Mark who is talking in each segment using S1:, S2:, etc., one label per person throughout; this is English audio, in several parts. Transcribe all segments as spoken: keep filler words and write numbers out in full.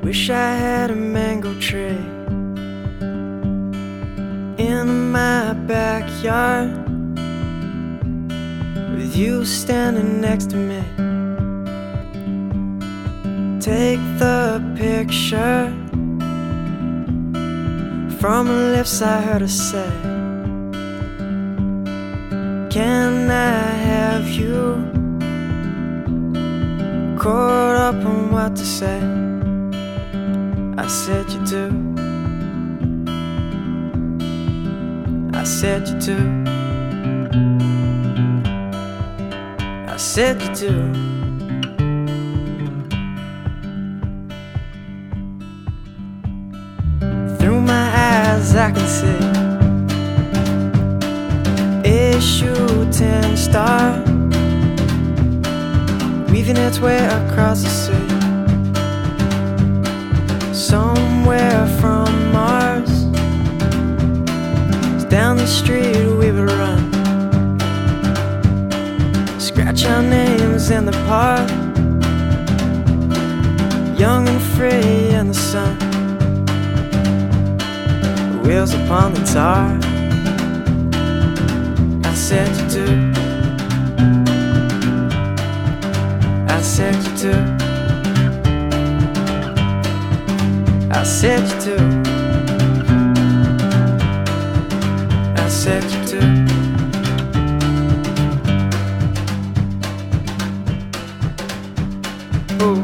S1: Wish I had a mango tree in my backyard, with you standing next to me. Take the picture from the lips I heard her say, can I have you? Caught up on what to say. I said you do. I said you do. I said you do. Through my eyes I can see a shooting star weaving its way across the sea, somewhere from Mars. Down the street we would run, scratch our names in the park, young and free in the sun, wheels upon the tar. I said you do. I said you do. I said you do. I said you do. Ooh.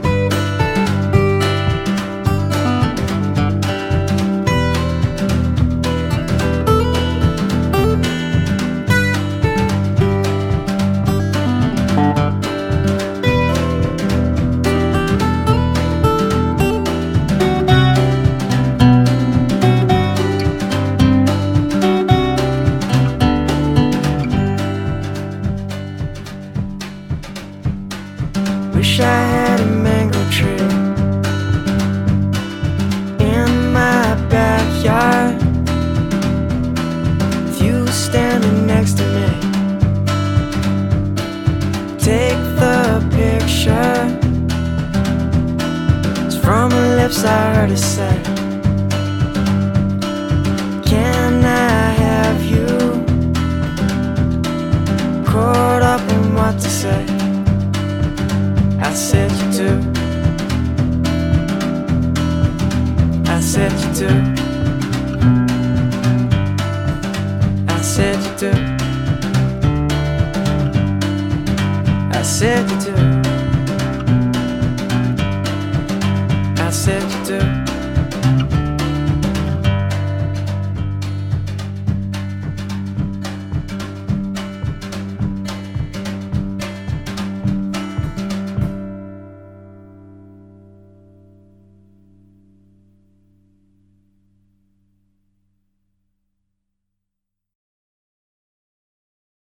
S1: Wish I had a mango tree in my backyard, with you standing next to me. Take the picture, it's from the lips I heard her say, can I have you? Caught up in what to say. I said you do. I said you do. I said you do. I said you do. I said you do.